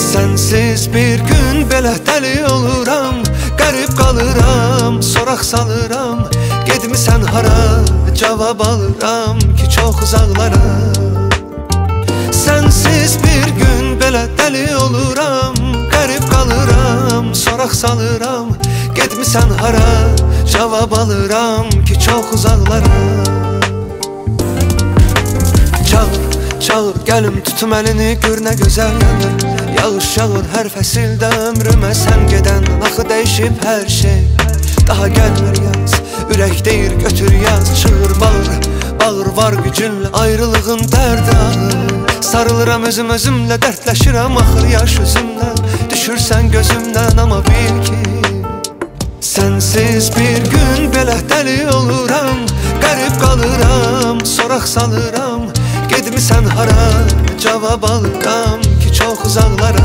Sensiz bir gün belə dəli oluram, qərib qalıram, soraq salıram. Gedmisən hara, cavab alıram ki çox uzaqlara. Sensiz bir gün belə dəli oluram, qərib qalıram, soraq salıram. Gedmisən hara, cavab alıram ki çox uzaqlara. Çağır, çağır, gəlim tutum əlini, gör nə gözəl yanır. Yağış yağır hər fəsildə ömrümə sən gedən. Axı dəyişib hər şey, daha gəlmir yaz. Ürək deyir götür yaz, çığır bağır. Bağır var gücünlə, ayrılığın dərdi ağır. Sarılıram özümlə, dərdləşirəm axır yaş üzümdən. Düşürsən gözümdən amma bil ki sensiz bir gün belə dəli oluram, qərib qalıram, soraq salıram. Gedmisən hara, cavab alıram ki çox uzaqlara.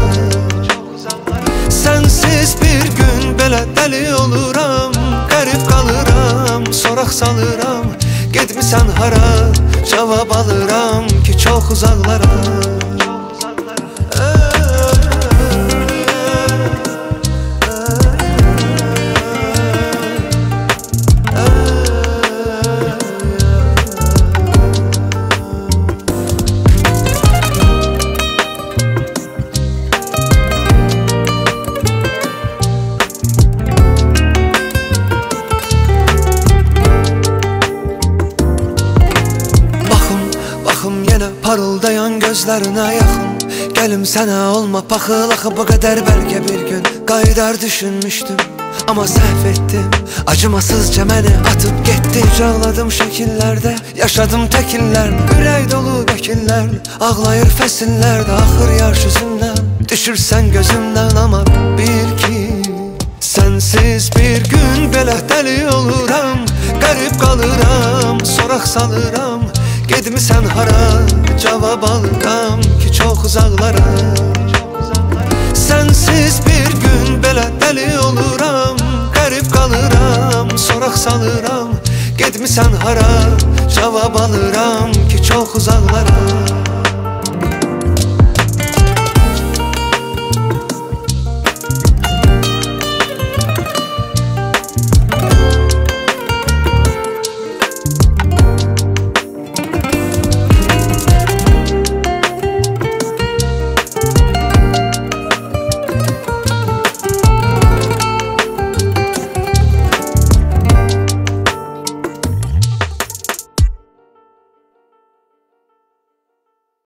Sensiz bir gün belə dəli oluram, qərib qalıram, soraq salıram. Gedmisən hara, cavab alıram ki çox uzaqlara. Yenə parıldayan gözlərinə yaxın, gəlim sənə olma paxıl. Axı bu qədər bəlkə bir gün qaydar düşünmüşdüm, amma səhv etdim. Acımasızca məni atıb getdi. Cağladım şəkillərdə, yaşadım təkinlərlə. Ürək dolu vəkillər, ağlayır fəsillərdə. Axır yaş üzümdən, düşürsən gözümdən. Amma bil ki sensiz bir gün belə dəli oluram, qərib qalıram, soraq salıram. Gedmisən hara, cavab alıram ki çox uzaqlara. Sensiz bir gün belə dəli oluram, qərib qalıram, soraq salıram. Gedmisən hara, cavab alıram ki çox uzaqlara.